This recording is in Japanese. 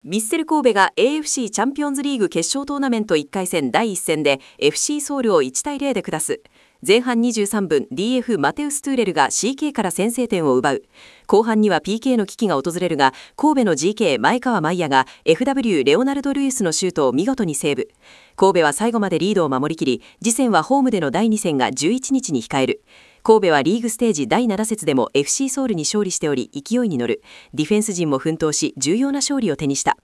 ヴィッセル神戸が AFC チャンピオンズリーグ決勝トーナメント1回戦第1戦で FC ソウルを1対0で下す。前半23分 DF マテウス・トゥーレルが CK から先制点を奪う。後半には PK の危機が訪れるが、神戸の GK 前川真也が FW レオナルド・ルイスのシュートを見事にセーブ。神戸は最後までリードを守りきり、次戦はホームでの第2戦が11日に控える。神戸はリーグステージ第7節でも FC ソウルに勝利しており勢いに乗る。ディフェンス陣も奮闘し重要な勝利を手にした。